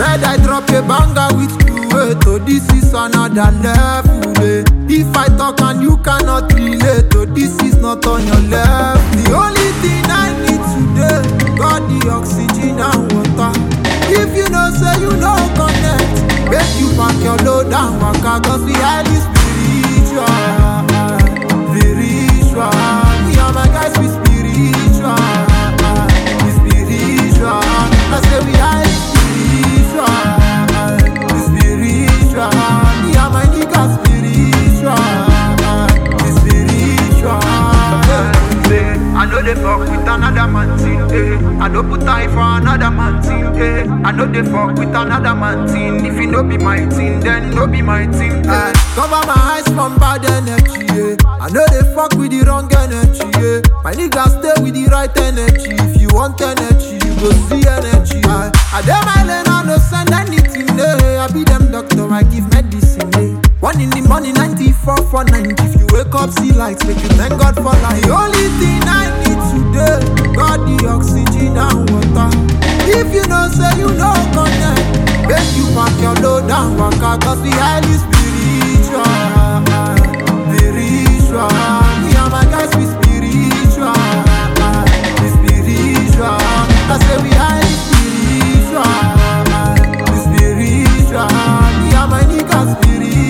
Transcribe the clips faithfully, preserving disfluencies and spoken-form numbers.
said I drop a banger with you, eh. So this is another level, eh. If I talk and you cannot relate, so this is not on your level. The only thing I need today, got the oxygen and water. If you know say you know connect, make you pack your load and waka. Cause we highly spiritual, spiritual. We are my guys, we spiritual, we spiritual. I say we highly spiritual, we spiritual. We are my niggas spiritual, we spiritual. I know they fuck with another man thing, eh. I don't put time for another man thing, eh. I know they fuck with another man thing. If you no be my thing, then no be my thing, eh. Cover my eyes from bad energy, eh. I know they fuck with the wrong energy, eh. My niggas stay with the right energy. If you want energy, you go see energy, eh. I dem my lane, I no send anything, eh. I be them doctor, I give medicine, eh. One in the morning, ninety-four for ninety. If you wake up, see lights, make you thank God for life. The only thing I need today, got the oxygen and water. If you know, say you know connect, make you pack your load and waka. Cause we highly spiritual, spiritual. We are my guys, we spiritual, we spiritual. I say we highly spiritual, we spiritual. We are my niggas spiritual.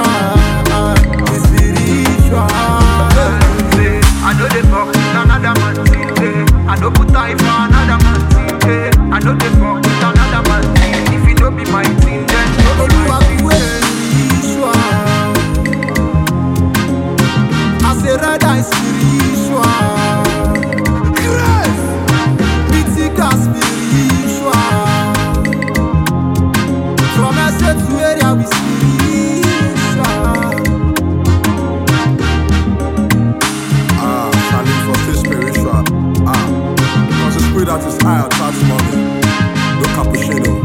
I know they fuck with another man thing, eh. I know put time for another man thing, eh. I know they fuck with another man thing. If you no be my thing, then no be my thing. I say red eye spiritual, yes. Mythical spiritual. From estate to area we spiritual. That is higher, that's money. No cappuccino.